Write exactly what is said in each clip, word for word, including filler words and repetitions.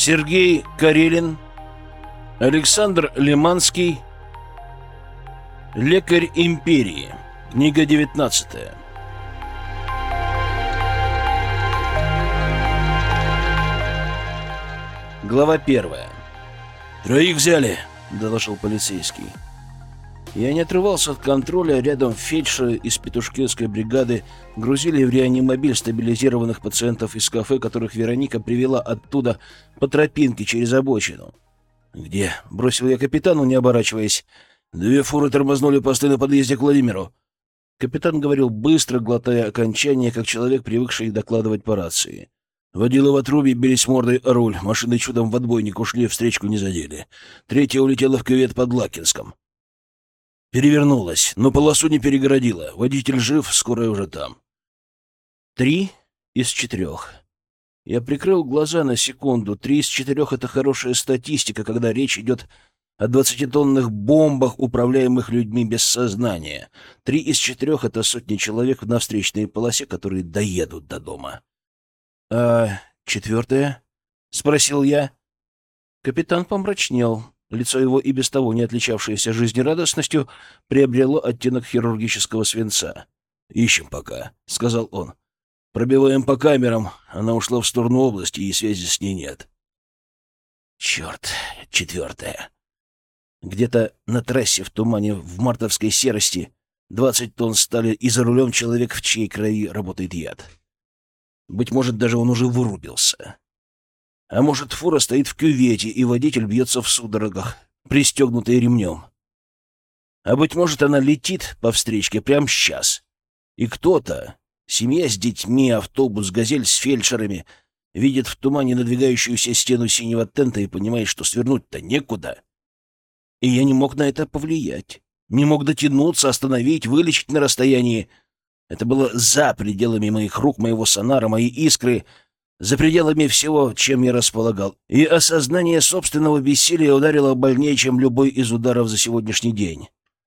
Сергей Карелин, Александр Лиманский, Лекарь империи. Книга девятнадцатая. Глава первая. «Троих взяли», — доложил полицейский. Я не отрывался от контроля. Рядом фельдшеры из петушкинской бригады грузили в реанимобиль стабилизированных пациентов из кафе, которых Вероника привела оттуда по тропинке через обочину. «Где?» — бросил я капитану, не оборачиваясь. «Две фуры тормознули посты на подъезде к Владимиру». Капитан говорил быстро, глотая окончания, как человек, привыкший докладывать по рации. Водила в отрубе, бились мордой о руль. Машины чудом в отбойник ушли, встречку не задели. Третья улетела в кювет под Лакинском. Перевернулась, но полосу не перегородила. Водитель жив, скорая уже там. Три из четырех. Я прикрыл глаза на секунду. Три из четырех — это хорошая статистика, когда речь идет о двадцатитонных бомбах, управляемых людьми без сознания. Три из четырех — это сотни человек на встречной полосе, которые доедут до дома. — А четвертое? — спросил я. Капитан помрачнел. Лицо его, и без того не отличавшееся жизнерадостностью, приобрело оттенок хирургического свинца. «Ищем пока», — сказал он. «Пробиваем по камерам. Она ушла в сторону области, и связи с ней нет». «Черт, четвертое. Где-то на трассе в тумане, в мартовской серости, двадцать тонн стали, и за рулем человек, в чьей крови работает яд. Быть может, даже он уже вырубился. А может, фура стоит в кювете, и водитель бьется в судорогах, пристегнутый ремнем. А быть может, она летит по встречке прямо сейчас. И кто-то, семья с детьми, автобус, газель с фельдшерами, видит в тумане надвигающуюся стену синего тента и понимает, что свернуть-то некуда. И я не мог на это повлиять. Не мог дотянуться, остановить, вылечить на расстоянии. Это было за пределами моих рук, моего сонара, моей искры, за пределами всего, чем я располагал. И осознание собственного бессилия ударило больнее, чем любой из ударов за сегодняшний день.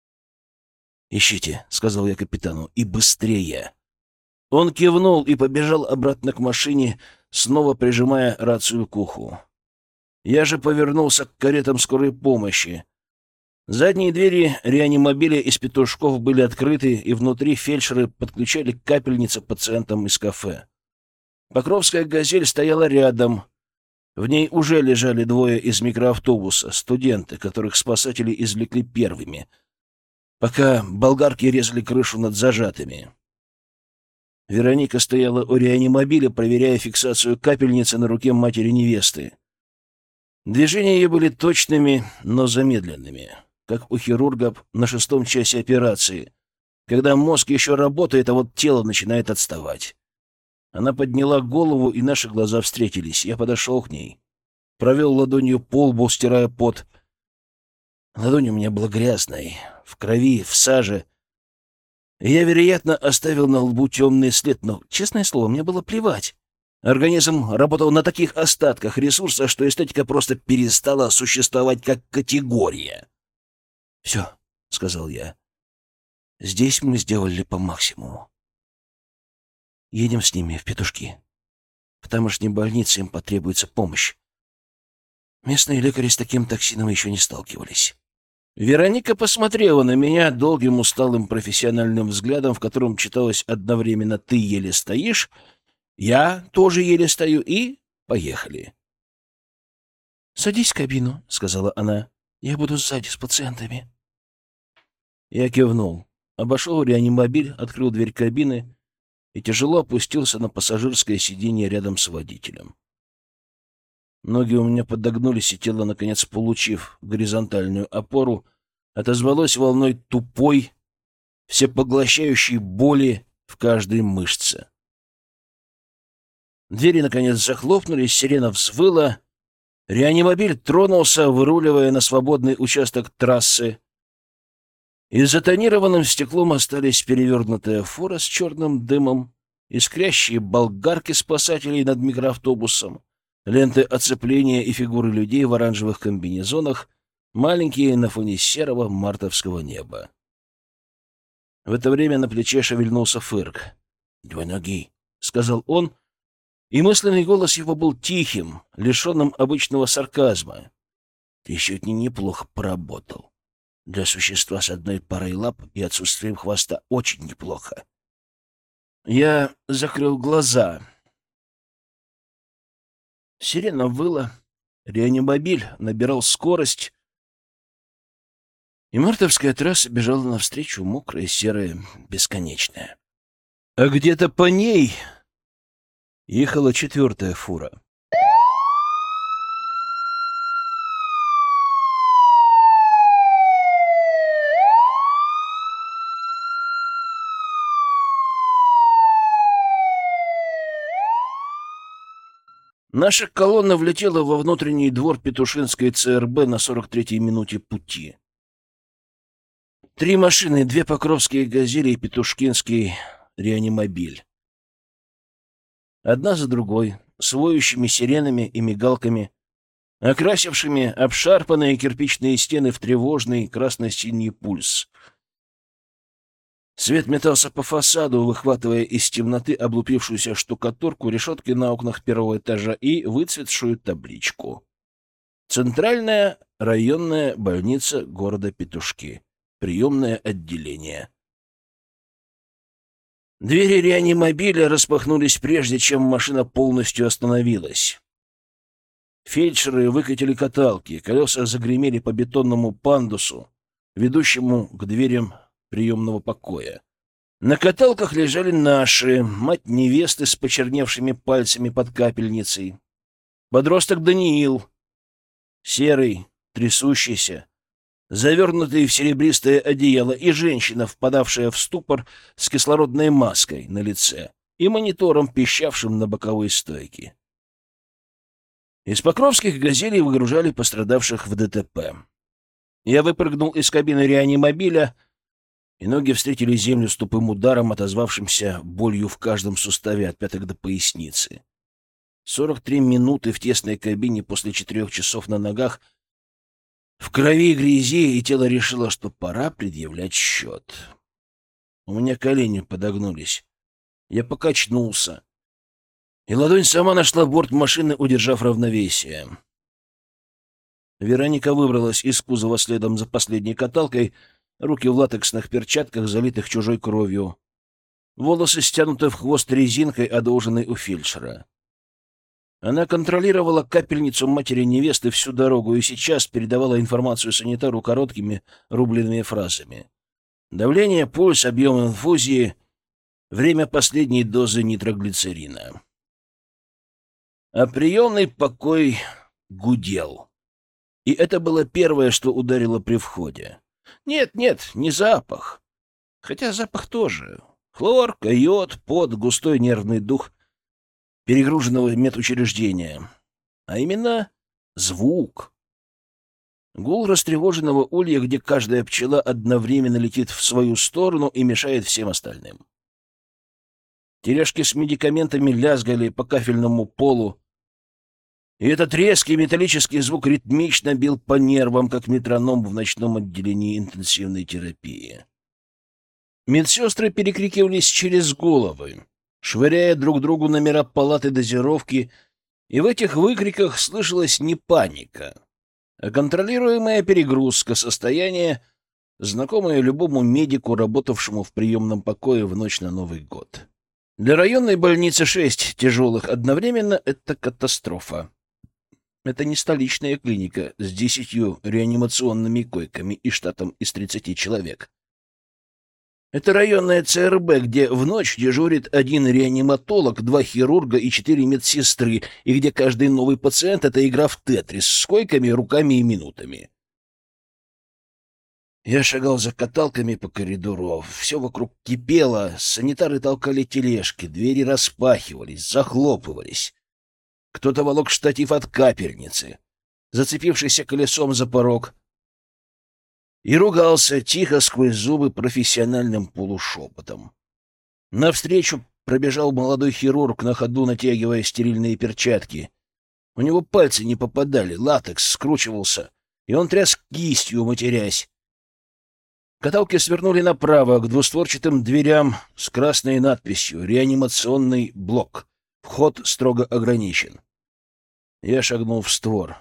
«Ищите», — сказал я капитану, — «и быстрее». Он кивнул и побежал обратно к машине, снова прижимая рацию к уху. Я же повернулся к каретам скорой помощи. Задние двери реанимобиля из петушков были открыты, и внутри фельдшеры подключали капельницы пациентам из кафе. Покровская «Газель» стояла рядом. В ней уже лежали двое из микроавтобуса, студенты, которых спасатели извлекли первыми, пока болгарки резали крышу над зажатыми. Вероника стояла у реанимобиля, проверяя фиксацию капельницы на руке матери невесты. Движения ее были точными, но замедленными, как у хирургов на шестом часе операции, когда мозг еще работает, а вот тело начинает отставать. Она подняла голову, и наши глаза встретились. Я подошел к ней, провел ладонью по лбу, стирая пот. Ладонь у меня была грязной, в крови, в саже. Я, вероятно, оставил на лбу темный след, но, честное слово, мне было плевать. Организм работал на таких остатках ресурса, что эстетика просто перестала существовать как категория. «Все», — сказал я, — «здесь мы сделали по максимуму. Едем с ними в петушки. В тамошней больнице им потребуется помощь. Местные лекари с таким токсином еще не сталкивались». Вероника посмотрела на меня долгим, усталым, профессиональным взглядом, в котором читалось одновременно «ты еле стоишь», «я тоже еле стою» и «поехали». «Садись в кабину», — сказала она. «Я буду сзади с пациентами». Я кивнул, обошел реанимобиль, открыл дверь кабины и тяжело опустился на пассажирское сиденье рядом с водителем. Ноги у меня подогнулись, и тело, наконец, получив горизонтальную опору, отозвалось волной тупой, всепоглощающей боли в каждой мышце. Двери, наконец, захлопнулись, сирена взвыла, реанимобиль тронулся, выруливая на свободный участок трассы. И за тонированным стеклом остались перевернутая фура с черным дымом, искрящие болгарки спасателей над микроавтобусом, ленты оцепления и фигуры людей в оранжевых комбинезонах, маленькие на фоне серого мартовского неба. В это время на плече шевельнулся Фырк. «Две ноги», — сказал он, И мысленный голос его был тихим, лишенным обычного сарказма. «Ты сегодня неплохо поработал. Для существа с одной парой лап и отсутствием хвоста очень неплохо». Я закрыл глаза. Сирена выла, реанимобиль набирал скорость, и мартовская трасса бежала навстречу, мокрая, серая, бесконечная. А где-то по ней ехала четвертая фура. Наша колонна влетела во внутренний двор Петушинской ЦРБ на сорок третьей минуте пути. Три машины, две покровские «Газели» и петушкинский реанимобиль. Одна за другой, с воющими сиренами и мигалками, окрасившими обшарпанные кирпичные стены в тревожный красно-синий пульс. Свет метался по фасаду, выхватывая из темноты облупившуюся штукатурку, решетки на окнах первого этажа и выцветшую табличку. Центральная районная больница города Петушки. Приемное отделение. Двери реанимобиля распахнулись прежде, чем машина полностью остановилась. Фельдшеры выкатили каталки, колеса загремели по бетонному пандусу, ведущему к дверям приемного покоя. На каталках лежали наши, мать невесты с почерневшими пальцами под капельницей, подросток Даниил, серый, трясущийся, завернутый в серебристое одеяло, и женщина, впадавшая в ступор с кислородной маской на лице и монитором, пищавшим на боковой стойке. Из покровских «Газелей» выгружали пострадавших в ДТП. Я выпрыгнул из кабины реанимобиля, и ноги встретили землю с тупым ударом, отозвавшимся болью в каждом суставе от пяток до поясницы. Сорок три минуты в тесной кабине после четырех часов на ногах, в крови и грязи, и тело решило, что пора предъявлять счет. У меня колени подогнулись. Я покачнулся, и ладонь сама нашла борт машины, удержав равновесие. Вероника выбралась из кузова следом за последней каталкой, руки в латексных перчатках, залитых чужой кровью. Волосы стянуты в хвост резинкой, одолженной у фельдшера. Она контролировала капельницу матери невесты всю дорогу и сейчас передавала информацию санитару короткими рубленными фразами. Давление, пульс, объем инфузии, время последней дозы нитроглицерина. А приемный покой гудел. И это было первое, что ударило при входе. Нет, нет, не запах. Хотя запах тоже. Хлорка, йод, пот, густой нервный дух перегруженного медучреждения. А именно звук. Гул растревоженного улья, где каждая пчела одновременно летит в свою сторону и мешает всем остальным. Тележки с медикаментами лязгали по кафельному полу, и этот резкий металлический звук ритмично бил по нервам, как метроном в ночном отделении интенсивной терапии. Медсестры перекрикивались через головы, швыряя друг другу номера палаты дозировки, и в этих выкриках слышалась не паника, а контролируемая перегрузка состояния, знакомая любому медику, работавшему в приемном покое в ночь на Новый год. Для районной больницы шесть тяжелых одновременно — это катастрофа. Это не столичная клиника с десятью реанимационными койками и штатом из тридцати человек. Это районная ЦРБ, где в ночь дежурит один реаниматолог, два хирурга и четыре медсестры, и где каждый новый пациент — это игра в тетрис с койками, руками и минутами. Я шагал за каталками по коридору, все вокруг кипело, санитары толкали тележки, двери распахивались, захлопывались. Кто-то волок штатив от капельницы, зацепившийся колесом за порог, и ругался тихо сквозь зубы профессиональным полушепотом. Навстречу пробежал молодой хирург, на ходу натягивая стерильные перчатки. У него пальцы не попадали, латекс скручивался, и он тряс кистью, матерясь. Каталки свернули направо, к двустворчатым дверям с красной надписью «Реанимационный блок». Вход строго ограничен. Я шагнул в створ.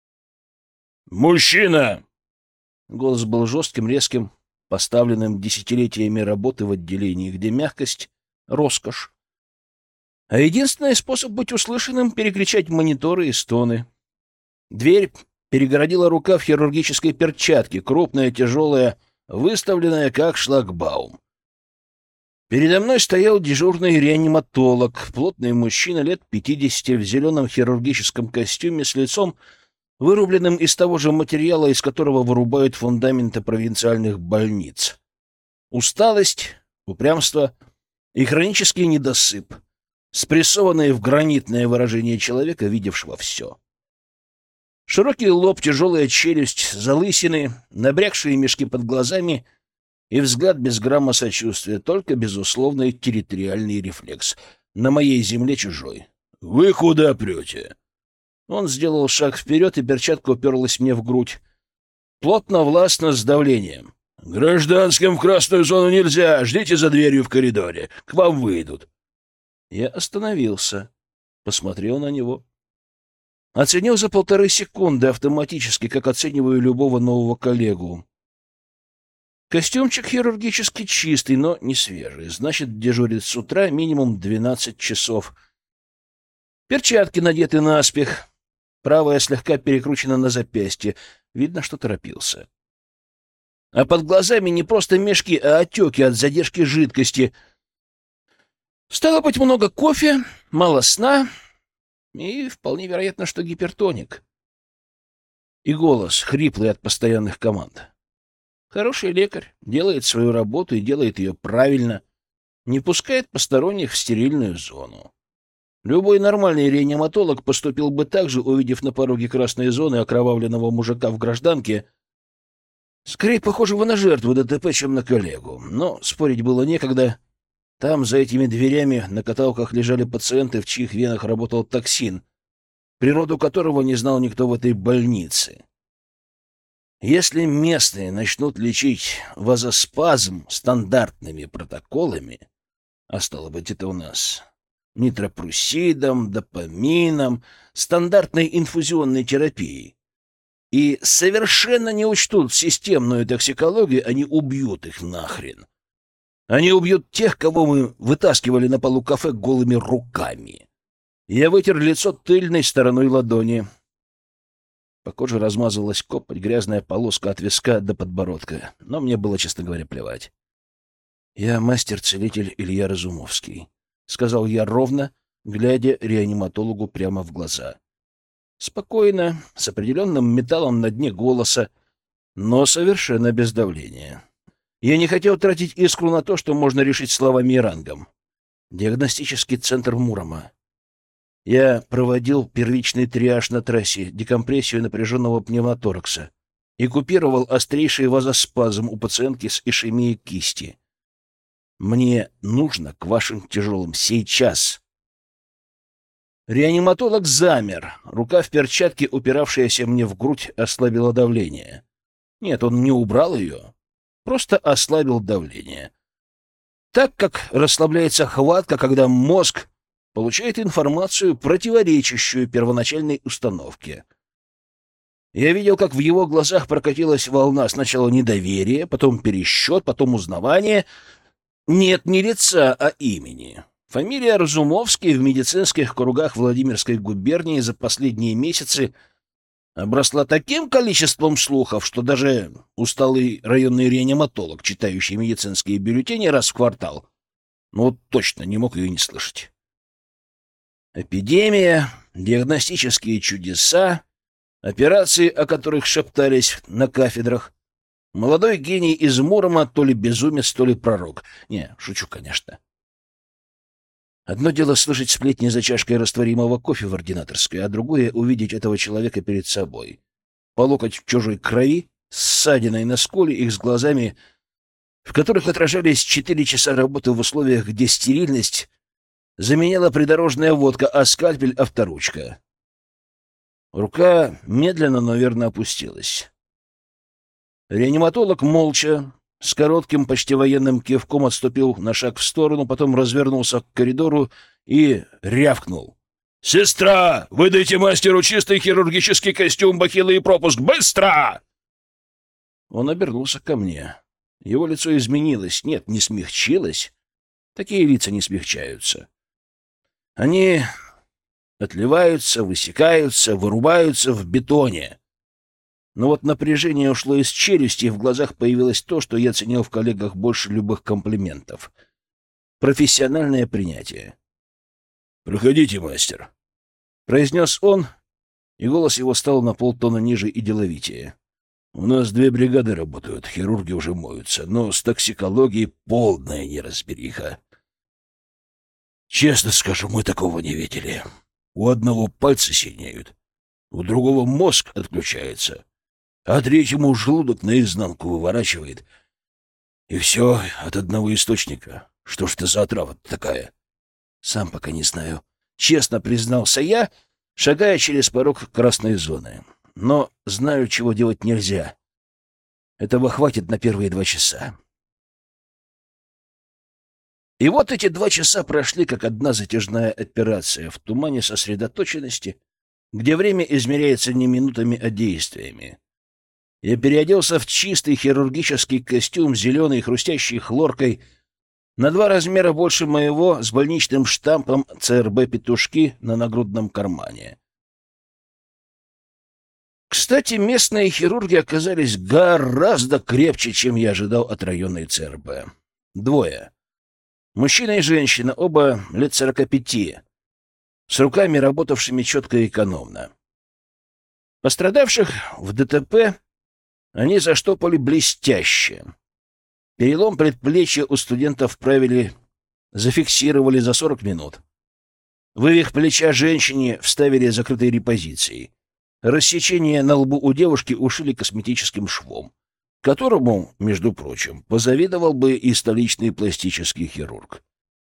«Мужчина!» Голос был жестким, резким, поставленным десятилетиями работы в отделении, где мягкость — роскошь. А единственный способ быть услышанным — перекричать мониторы и стоны. Дверь перегородила рука в хирургической перчатке, крупная, тяжелая, выставленная как шлагбаум. Передо мной стоял дежурный реаниматолог, плотный мужчина лет пятидесяти в зеленом хирургическом костюме с лицом, вырубленным из того же материала, из которого вырубают фундаменты провинциальных больниц. Усталость, упрямство и хронический недосып, спрессованные в гранитное выражение человека, видевшего все. Широкий лоб, тяжелая челюсть, залысины, набрякшие мешки под глазами и взгляд без грамма сочувствия, только безусловный территориальный рефлекс. На моей земле чужой. «Вы куда прете?» Он сделал шаг вперед, и перчатка уперлась мне в грудь. Плотно, властно, с давлением. «Гражданским в красную зону нельзя! Ждите за дверью в коридоре! К вам выйдут!» Я остановился, посмотрел на него. Оценил за полторы секунды автоматически, как оцениваю любого нового коллегу. Костюмчик хирургически чистый, но не свежий. Значит, дежурит с утра минимум двенадцать часов. Перчатки надеты наспех. Правая слегка перекручена на запястье. Видно, что торопился. А под глазами не просто мешки, а отеки от задержки жидкости. Стало быть, много кофе, мало сна и вполне вероятно, что гипертоник. И голос, хриплый от постоянных команд. Хороший лекарь, делает свою работу и делает ее правильно, не пускает посторонних в стерильную зону. Любой нормальный реаниматолог поступил бы так же, увидев на пороге красной зоны окровавленного мужика в гражданке, скорее похожего на жертву ДТП, чем на коллегу. Но спорить было некогда. Там, за этими дверями, на каталках лежали пациенты, в чьих венах работал токсин, природу которого не знал никто в этой больнице. Если местные начнут лечить вазоспазм стандартными протоколами, а стало быть, это у нас нитропруссидом, допамином, стандартной инфузионной терапией, и совершенно не учтут системную токсикологию, они убьют их нахрен. Они убьют тех, кого мы вытаскивали на полу кафе голыми руками. Я вытер лицо тыльной стороной ладони. По коже размазалась копоть, грязная полоска от виска до подбородка. Но мне было, честно говоря, плевать. «Я мастер-целитель Илья Разумовский», — сказал я ровно, глядя реаниматологу прямо в глаза. Спокойно, с определенным металлом на дне голоса, но совершенно без давления. Я не хотел тратить искру на то, что можно решить словами и рангом. Диагностический центр Мурома. Я проводил первичный триаж на трассе, декомпрессию напряженного пневмоторакса и купировал острейший вазоспазм у пациентки с ишемией кисти. Мне нужно к вашим тяжелым сейчас. Реаниматолог замер. Рука в перчатке, упиравшаяся мне в грудь, ослабила давление. Нет, он не убрал ее, просто ослабил давление. Так как расслабляется хватка, когда мозг получает информацию, противоречащую первоначальной установке. Я видел, как в его глазах прокатилась волна сначала недоверия, потом пересчет, потом узнавание. Нет не лица, а имени. Фамилия Разумовский в медицинских кругах Владимирской губернии за последние месяцы обросла таким количеством слухов, что даже усталый районный реаниматолог, читающий медицинские бюллетени раз в квартал, ну точно не мог ее не слышать. Эпидемия, диагностические чудеса, операции, о которых шептались на кафедрах. Молодой гений из Мурома, то ли безумец, то ли пророк. Не, шучу, конечно. Одно дело слышать сплетни за чашкой растворимого кофе в ординаторской, а другое — увидеть этого человека перед собой. По локоть в чужой крови, с ссадиной на скуле и с глазами, в которых отражались четыре часа работы в условиях, где стерильность заменяла придорожная водка, а скальпель — авторучка. Рука медленно, но верно опустилась. Реаниматолог молча, с коротким, почти военным кивком отступил на шаг в сторону, потом развернулся к коридору и рявкнул. «Сестра, выдайте мастеру чистый хирургический костюм, бахилы и пропуск! Быстро!» Он обернулся ко мне. Его лицо изменилось. Нет, не смягчилось. Такие лица не смягчаются. Они отливаются, высекаются, вырубаются в бетоне. Но вот напряжение ушло из челюсти, и в глазах появилось то, что я ценил в коллегах больше любых комплиментов. Профессиональное принятие. «Проходите, мастер», — произнес он, и голос его стал на полтона ниже и деловитее. «У нас две бригады работают, хирурги уже моются, но с токсикологией полная неразбериха. Честно скажу, мы такого не видели. У одного пальцы синеют, у другого мозг отключается, а третьему желудок наизнанку выворачивает. И все от одного источника. Что ж это за отрава такая?» «Сам пока не знаю», — честно признался я, шагая через порог красной зоны. «Но знаю, чего делать нельзя. Этого хватит на первые два часа». И вот эти два часа прошли, как одна затяжная операция в тумане сосредоточенности, где время измеряется не минутами, а действиями. Я переоделся в чистый хирургический костюм, зеленый, хрустящий хлоркой, на два размера больше моего, с больничным штампом ЦРБ «Петушки» на нагрудном кармане. Кстати, местные хирурги оказались гораздо крепче, чем я ожидал от районной ЦРБ. Двое. Мужчина и женщина, оба лет сорока пяти, с руками, работавшими четко и экономно. Пострадавших в ДТП они заштопали блестяще. Перелом предплечья у студентов вправили, зафиксировали за сорок минут. Вывих плеча женщине вставили закрытой репозицией. Рассечение на лбу у девушки ушили косметическим швом, которому, между прочим, позавидовал бы и столичный пластический хирург.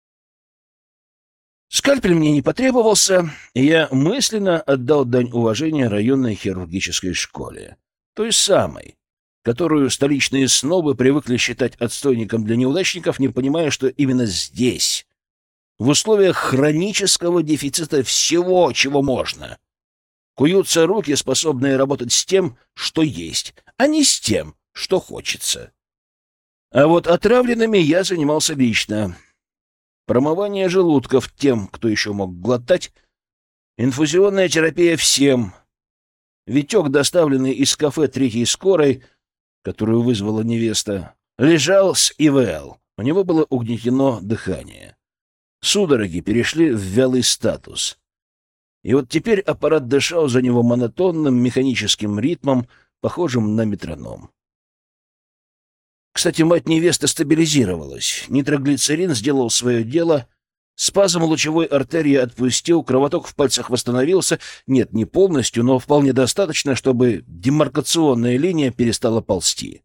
Скальпель мне не потребовался, и я мысленно отдал дань уважения районной хирургической школе. Той самой, которую столичные снобы привыкли считать отстойником для неудачников, не понимая, что именно здесь, в условиях хронического дефицита всего, чего можно, куются руки, способные работать с тем, что есть, а не с тем, что хочется. А вот отравленными я занимался лично. Промывание желудков тем, кто еще мог глотать, инфузионная терапия всем. Витек, доставленный из кафе третьей скорой, которую вызвала невеста, лежал с ИВЛ. У него было угнетено дыхание. Судороги перешли в вялый статус. И вот теперь аппарат дышал за него монотонным механическим ритмом, похожим на метроном. Кстати, мать невесты стабилизировалась. Нитроглицерин сделал свое дело. Спазм лучевой артерии отпустил, кровоток в пальцах восстановился. Нет, не полностью, но вполне достаточно, чтобы демаркационная линия перестала ползти.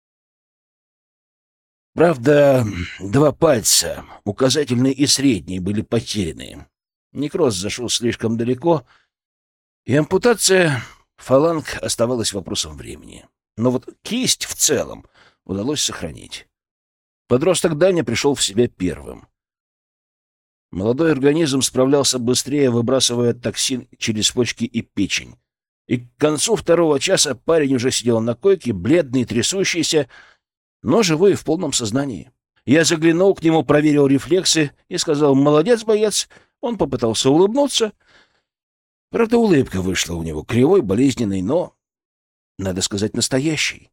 Правда, два пальца, указательный и средний, были потеряны. Некроз зашел слишком далеко, и ампутация фаланг оставалась вопросом времени. Но вот кисть в целом удалось сохранить. Подросток Даня пришел в себя первым. Молодой организм справлялся быстрее, выбрасывая токсин через почки и печень. И к концу второго часа парень уже сидел на койке, бледный, трясущийся, но живой и в полном сознании. Я заглянул к нему, проверил рефлексы и сказал: «Молодец, боец». Он попытался улыбнуться. Правда, улыбка вышла у него кривой, болезненной, но, надо сказать, настоящей.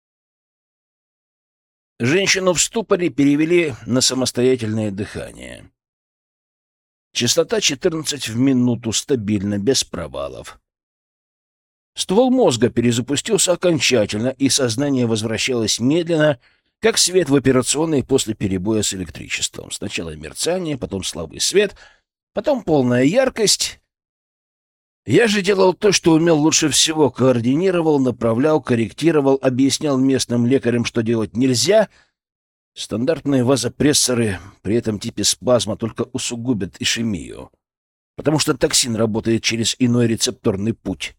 Женщину в ступоре перевели на самостоятельное дыхание. Частота четырнадцать в минуту, стабильно, без провалов. Ствол мозга перезапустился окончательно, и сознание возвращалось медленно, как свет в операционной после перебоя с электричеством. Сначала мерцание, потом слабый свет, потом полная яркость. Я же делал то, что умел лучше всего: координировал, направлял, корректировал, объяснял местным лекарям, что делать нельзя. Стандартные вазопрессоры при этом типе спазма только усугубят ишемию, потому что токсин работает через иной рецепторный путь.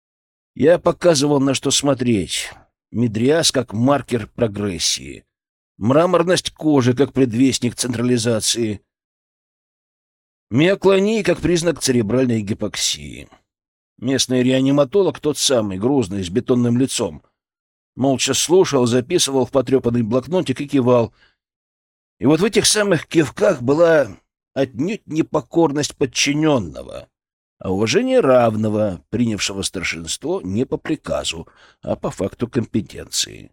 Я показывал, на что смотреть. Мидриаз как маркер прогрессии. мраморность кожи как предвестник централизации, миоклонии как признак церебральной гипоксии. Местный реаниматолог, тот самый, грузный, с бетонным лицом, молча слушал, записывал в потрепанный блокнотик и кивал. И вот в этих самых кивках была отнюдь не покорность подчиненного, а уважение равного, принявшего старшинство не по приказу, а по факту компетенции.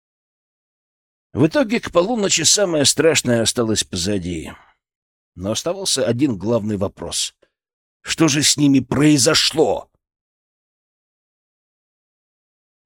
В итоге к полуночи самое страшное осталось позади. Но оставался один главный вопрос. Что же с ними произошло?